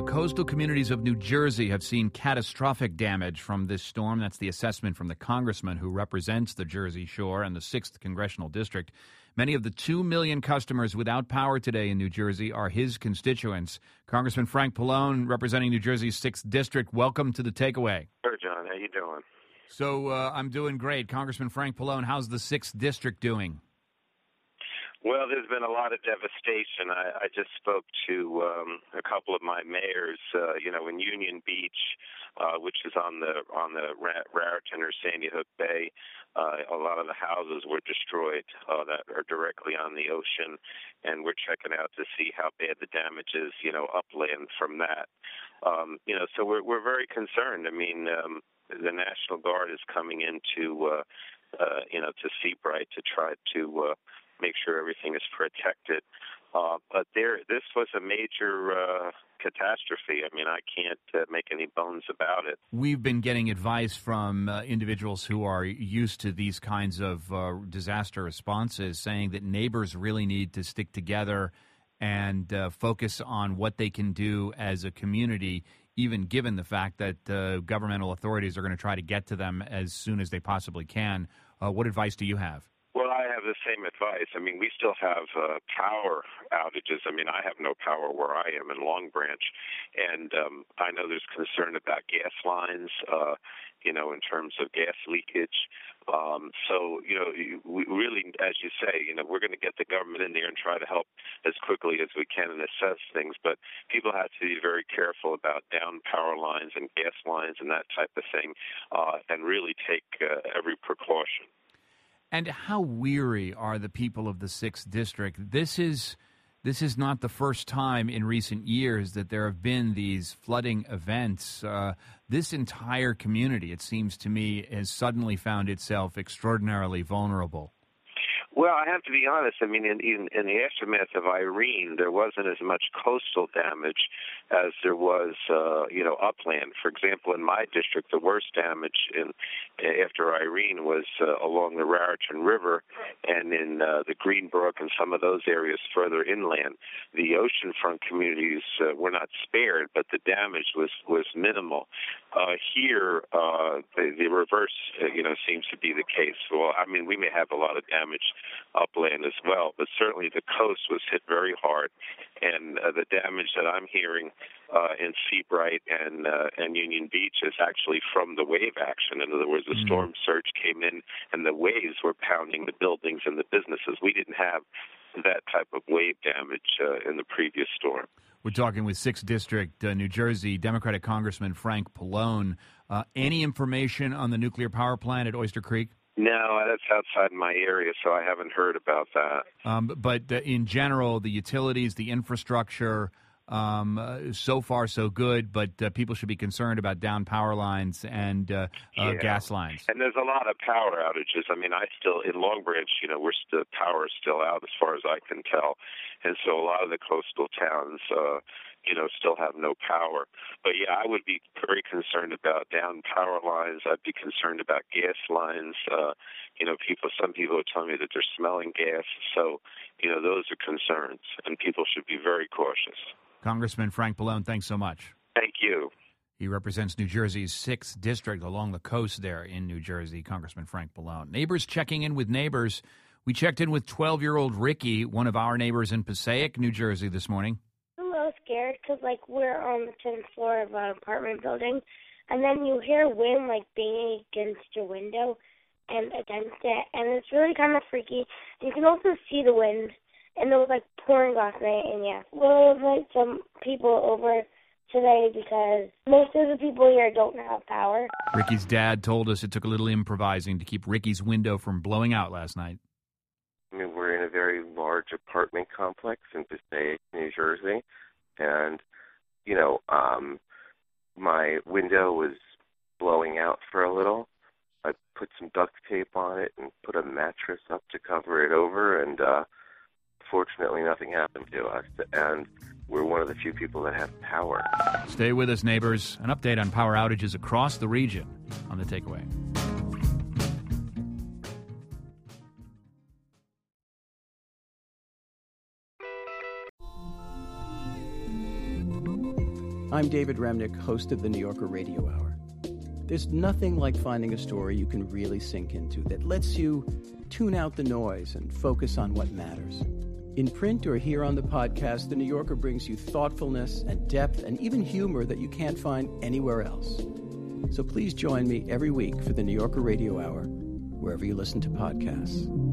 coastal communities of New Jersey have seen catastrophic damage from this storm. That's the assessment from the congressman who represents the Jersey Shore and the 6th Congressional District. Many of the 2 million customers without power today in New Jersey are his constituents. Congressman Frank Pallone, representing New Jersey's 6th District, welcome to The Takeaway. Sure, John. How you doing? So I'm doing great. Congressman Frank Pallone, how's the 6th District doing? Well, there's been a lot of devastation. I just spoke to a couple of my mayors, in Union Beach, which is on the Raritan or Sandy Hook Bay. A lot of the houses were destroyed that are directly on the ocean, and we're checking out to see how bad the damage is, upland from that. So we're very concerned. I mean, the National Guard is coming into, to Seabright to try to make sure everything is protected. But this was a major catastrophe. I mean, I can't make any bones about it. We've been getting advice from individuals who are used to these kinds of disaster responses saying that neighbors really need to stick together and focus on what they can do as a community, even given the fact that governmental authorities are going to try to get to them as soon as they possibly can. What advice do you have? Well, I have the same advice. I mean, we still have power outages. I mean, I have no power where I am in Long Branch, and I know there's concern about gas lines, in terms of gas leakage. We really, as you say, we're going to get the government in there and try to help as quickly as we can and assess things, but people have to be very careful about down power lines and gas lines and that type of thing, and really take every precaution. And how weary are the people of the 6th District? This is not the first time in recent years that there have been these flooding events. This entire community, it seems to me, has suddenly found itself extraordinarily vulnerable. Well, I have to be honest. I mean, in the aftermath of Irene, there wasn't as much coastal damage as there was, upland. For example, in my district, the worst damage after Irene was along the Raritan River and in the Greenbrook and some of those areas further inland. The oceanfront communities were not spared, but the damage was minimal. Here, the reverse, seems to be the case. Well, I mean, we may have a lot of damage upland as well, but certainly the coast was hit very hard, and the damage that I'm hearing in Seabright and Union Beach is actually from the wave action. In other words, the storm surge came in, and the waves were pounding the buildings and the businesses. We didn't have that type of wave damage in the previous storm. We're talking with 6th District, New Jersey, Democratic Congressman Frank Pallone. Any information on the nuclear power plant at Oyster Creek? No, that's outside my area, so I haven't heard about that. But in general, the utilities, the infrastructure, so far so good, but people should be concerned about down power lines and gas lines. And there's a lot of power outages. I mean, in Long Branch, power is still out as far as I can tell. And so a lot of the coastal towns, still have no power. But yeah, I would be very concerned about down power lines. I'd be concerned about gas lines. Some people are telling me that they're smelling gas. So, those are concerns, and people should be very cautious. Congressman Frank Pallone, thanks so much. Thank you. He represents New Jersey's 6th District along the coast there in New Jersey, Congressman Frank Pallone. Neighbors checking in with neighbors. We checked in with 12-year-old Ricky, one of our neighbors in Passaic, New Jersey this morning. I'm a little scared because, we're on the 10th floor of an apartment building, and then you hear wind, banging against your window and against it, and it's really kind of freaky. You can also see the wind, and it was, pouring last night, and yeah. We'll invite some people over today because most of the people here don't have power. Ricky's dad told us it took a little improvising to keep Ricky's window from blowing out last night. I mean, we're in a very large apartment complex in Passaic, New Jersey, and, my window was blowing out for a little. I put some duct tape on it and put a mattress up to cover it over, and fortunately nothing happened to us, and we're one of the few people that have power. Stay with us, neighbors. An update on power outages across the region on The Takeaway. I'm David Remnick, host of the New Yorker Radio Hour. There's nothing like finding a story you can really sink into that lets you tune out the noise and focus on what matters. In print or here on the podcast, the New Yorker brings you thoughtfulness and depth and even humor that you can't find anywhere else. So please join me every week for the New Yorker Radio Hour, wherever you listen to podcasts.